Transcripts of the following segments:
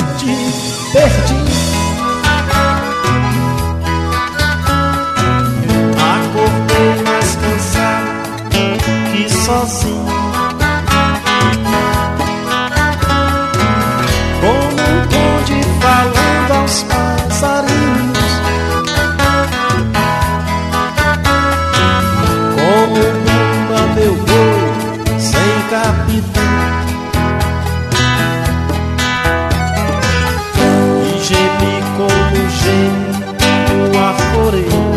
te perdi. Acordei mais cansado que sozinho, como um conde falando aos passarinhos, como bumba meu boi sem capitão, e gemi como geme um arvoredo,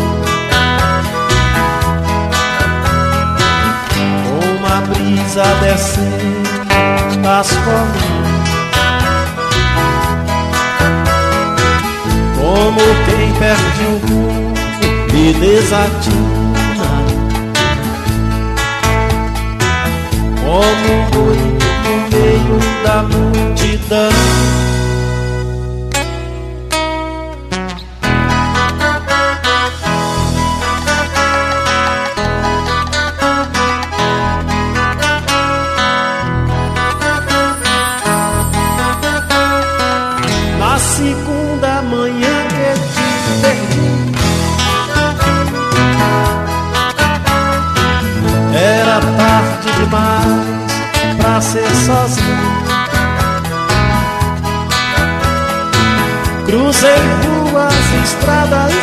com uma brisa descendo as colinas, como quem perde o rumo e desatina, como um boi no meio da multidão. Na segunda manhã que te perdi, era tarde demais pra ser sozinho. Cruzei ruas, estradas e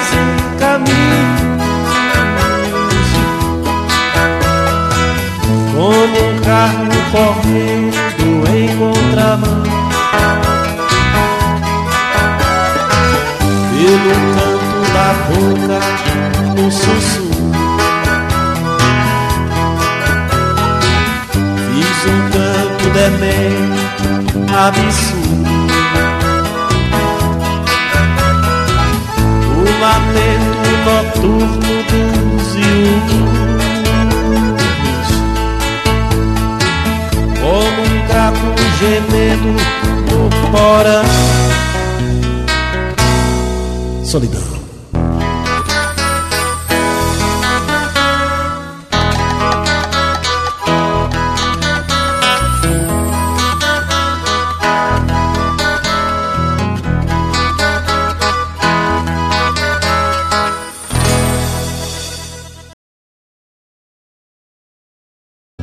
caminhos, como um carro correndo em contramão, pelo canto da boca, no sussurro. Fiz um canto demente, absurdo, o lamento noturno dos iúdos, como um gato gemendo no porão. Solidão.